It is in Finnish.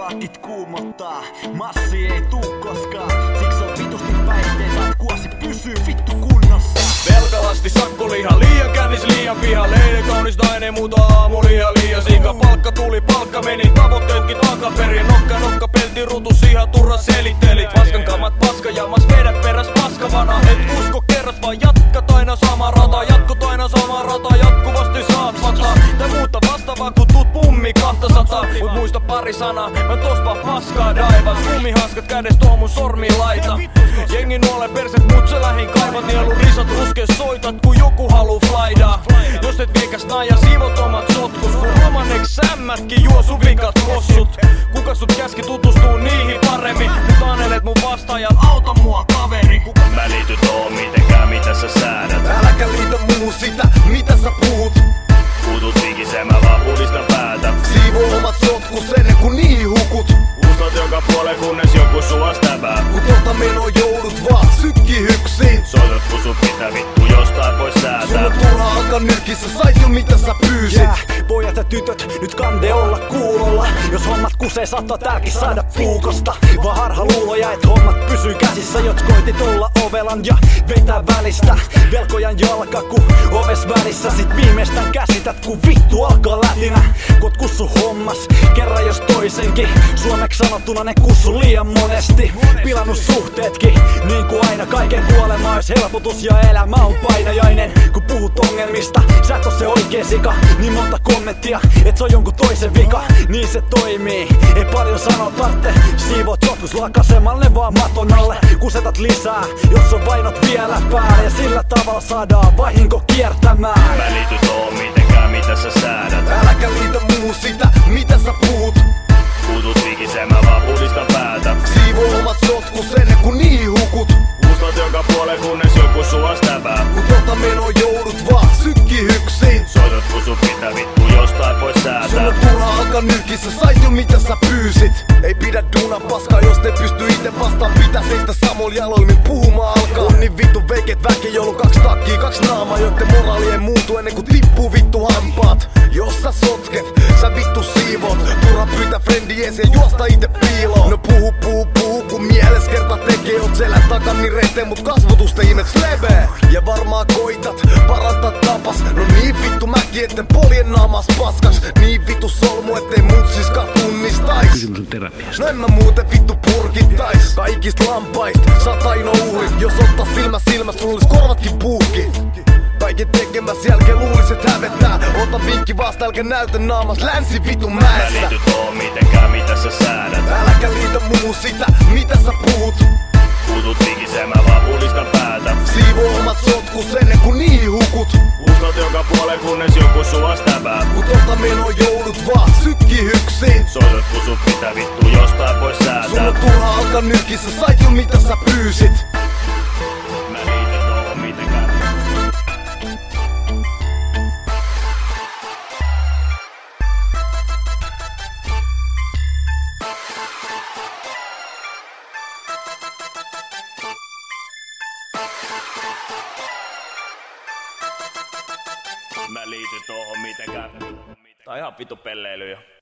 Laakit kuumottaa, massi ei tuu koskaan. Siksi on vitusti päihteitä, et kuosi pysyy vittu kunnossa. Velkalasti sakkoliha, liian kännis, liian piha. Leinen kaunis nainen, mutta aamu liian siika. Palkka tuli, palkka meni, tavoitteetkin takaperin. Nokka pelti, rutus ihan turra selittelit. Paskan kammat, paskajamas, vedät peräs paskavana. Et usko kerras, vaan jatkat aina sama rata. Jatkut aina sama rata, jatkuvasti saat pataa. Tai muuta vastaavaa, kun tuut pummi 200. Mut muista pari sanaa, mä tos vaan paskaa daivas. Kumihanskat kädes tuohon mun sormiin laita. Jengi nuolee perset, mut sä lähin kaivat. Nielu risat ruskees soitat, kun joku haluu flaidaa. Jos et viekäs naija, siivot omat sotkus. Kun romanneeks sämmätkin juo sun vikat kossut. Kuka sut käski tutustuu niihin paremmin? Nyt anelet mun vastaajat, auta mua kaveri. Mä liity tohon mitenkään, mitä sä säädät. Äläkä liitä muu sitä, mitä sä puhut. Puutut vikiseen, mä vaan puhdistan päätä. Siivoo omat sotkus ennen kuin niihin hukut. Ustot joka puolen, kunnes joku sua stäbää. Kun tuolta menoa joudut vaan sykkihyksiin. Soitat kun sut pitää vittu jostain pois säätää. Sun on turha alkaa nyrkissä, sait jo mitä sä pyysit. Pojat ja tytöt, nyt kande olla kuulolla. Jos hommat kusee, saattaa tääkin saada puukosta. Vaan harha luuloja, et hommat pysyy käsissä. Jot koitit olla ovelan ja vetää välistä. Velkojan jalka, ku oves välissä. Sit viimeistään käsität, ku vittu alkaa lätinä. Kot kussu hommas, kerran jos toisenkin. Suomeksi sanottuna ne kussu liian monesti. Pilannut suhteetkin, niin kuin aina. Kaiken kuolema ois helpotus ja elämä on painajainen. Kun puhut ongelmista, sä et oo se oikee sika. Niin monta kommenttia, et se on jonkun toisen vika. Niin se toimii, ei paljon sanoa tarvitse. Siivot joskus lakasemalle vaan maton alle. Kusetat lisää, jos on vainot vielä päällä. Ja sillä tavalla saadaan vahinko kiertämään. Mä liity tohon mitenkään, mitä sä säädät. Äläkä liitä muu sitä, mitä sä puhut. Puutut vikiseen, mä vaan puhdistan päätä. Siivoo omat sotkus ennen kuin niihin hukut. Ustot joka puolen, kunnes joku sua stäbää. Kun tuolta menoa joudut vaan sykkihyksiin. Soitat kun sut pitää vittu jostain pois Sun säätää. on turha alkaa nyrkissä, sait jo mitä sä pyysit. Ei pidä duuna paskaa, jos te pysty ite vastaan. Pitää seistä samol jaloilmin puhumaan alkaa. On niin vittu veiket väke, joulu 2 takkia, 2 naamaa. Joitten moraali ei muutu ennen kuin tippuu vittu hampaat. Jos sä sotket, sä vittu siivot. Turha pyytää frendi ees ja juosta ite piiloon. No puhu, kun mieles kerta tekee. Oot selän takan niin reiteen, mut kasvotusta imeks levee. Ja varmaan koitat parantaa tapas. No niin vittu mäkin, etten poljen naamas paskas. Niin vittu solmu, ettei mut siskaan tunnistais. Kysymys on terapiasta. No en mä muuten vittu purkittais. Kaikista lampaist, sä oot ainoa uhri. Jos ottais silmä, sulla olis korvatkin puhki. Kaiken tekemäs jälkeen luulis et hävettää. Ota vinkki vasta, älkä näytä naamas länsi vitun Mä mäestä. liity tohon mitenkään, mitä sä säädät. Äläkä liitä muu sitä, mitä sä puhut. Puutut vikiseen, mä vaan puhdistan päätä. Siivoo omat sotkus ennen kuin niihin hukut. Ustot joka puolen, kunnes joku sua stäbää. Kun tuolta menoa joudut vaan sykkihyksiin. Soitat kun sut pitää vittu jostain pois Sun säätää. on turha alkaa nyrkissä, sait jo mitä sä pyysit. Mä liity tohon mitenkään. Mä liity tohon mitenkään. Tää on ihan vittu pelleily jo.